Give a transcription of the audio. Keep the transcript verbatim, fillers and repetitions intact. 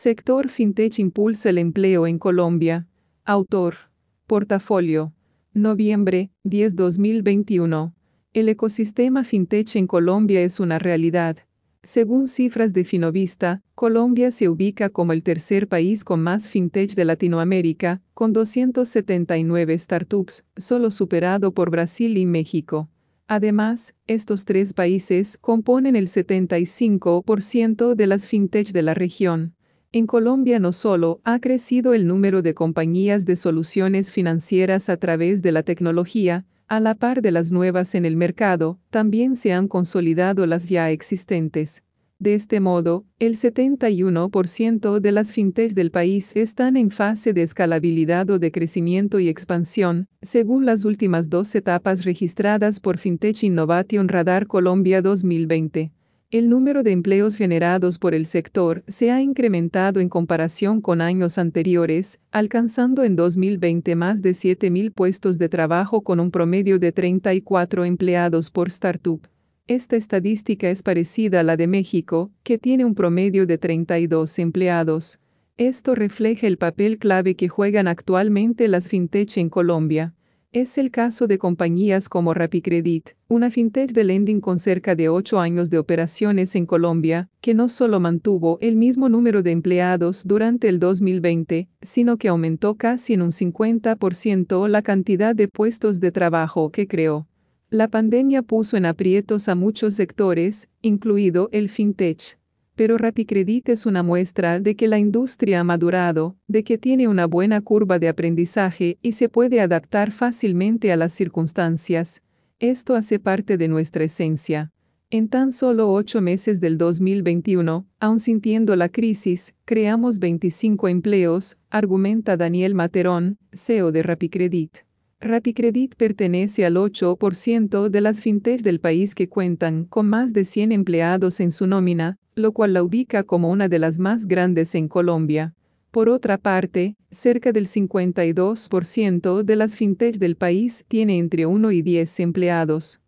Sector FinTech impulsa el empleo en Colombia. Autor. Portafolio. Noviembre diez dos mil veintiuno. El ecosistema FinTech en Colombia es una realidad. Según cifras de Finovista, Colombia se ubica como el tercer país con más FinTech de Latinoamérica, con doscientas setenta y nueve startups, solo superado por Brasil y México. Además, estos tres países componen el setenta y cinco por ciento de las FinTech de la región. En Colombia no solo ha crecido el número de compañías de soluciones financieras a través de la tecnología, a la par de las nuevas en el mercado, también se han consolidado las ya existentes. De este modo, el setenta y uno por ciento de las fintech del país están en fase de escalabilidad o de crecimiento y expansión, según las últimas dos etapas registradas por Fintech Innovation Radar Colombia dos mil veinte. El número de empleos generados por el sector se ha incrementado en comparación con años anteriores, alcanzando en dos mil veinte más de siete mil puestos de trabajo con un promedio de treinta y cuatro empleados por startup. Esta estadística es parecida a la de México, que tiene un promedio de treinta y dos empleados. Esto refleja el papel clave que juegan actualmente las fintech en Colombia. Es el caso de compañías como RappiCredit, una fintech de lending con cerca de ocho años de operaciones en Colombia, que no solo mantuvo el mismo número de empleados durante el dos mil veinte, sino que aumentó casi en un cincuenta por ciento la cantidad de puestos de trabajo que creó. La pandemia puso en aprietos a muchos sectores, incluido el fintech. Pero RappiCredit es una muestra de que la industria ha madurado, de que tiene una buena curva de aprendizaje y se puede adaptar fácilmente a las circunstancias. Esto hace parte de nuestra esencia. En tan solo ocho meses del dos mil veintiuno, aun sintiendo la crisis, creamos veinticinco empleos, argumenta Daniel Materón, C E O de RappiCredit. RappiCredit pertenece al ocho por ciento de las fintech del país que cuentan con más de cien empleados en su nómina, lo cual la ubica como una de las más grandes en Colombia. Por otra parte, cerca del cincuenta y dos por ciento de las fintech del país tiene entre uno y diez empleados.